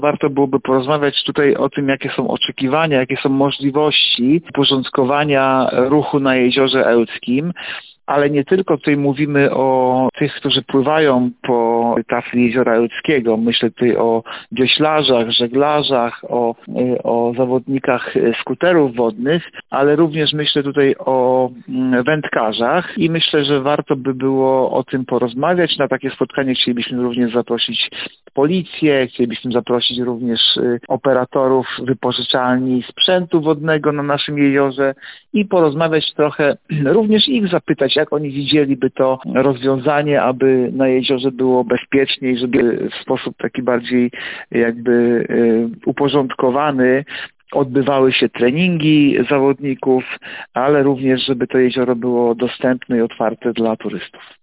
Warto byłoby porozmawiać tutaj o tym, jakie są oczekiwania, jakie są możliwości uporządkowania ruchu na Jeziorze Ełckim. Ale nie tylko tutaj mówimy o tych, którzy pływają po tafli Jeziora Ełckiego. Myślę tutaj o wioślarzach, żeglarzach, o zawodnikach skuterów wodnych, ale również myślę tutaj o wędkarzach i myślę, że warto by było o tym porozmawiać. Na takie spotkanie chcielibyśmy również zaprosić policję, chcielibyśmy zaprosić również operatorów wypożyczalni sprzętu wodnego na naszym jeziorze i porozmawiać trochę, również ich zapytać, jak oni widzieliby to rozwiązanie, aby na jeziorze było bezpieczniej, żeby w sposób taki bardziej jakby uporządkowany odbywały się treningi zawodników, ale również, żeby to jezioro było dostępne i otwarte dla turystów.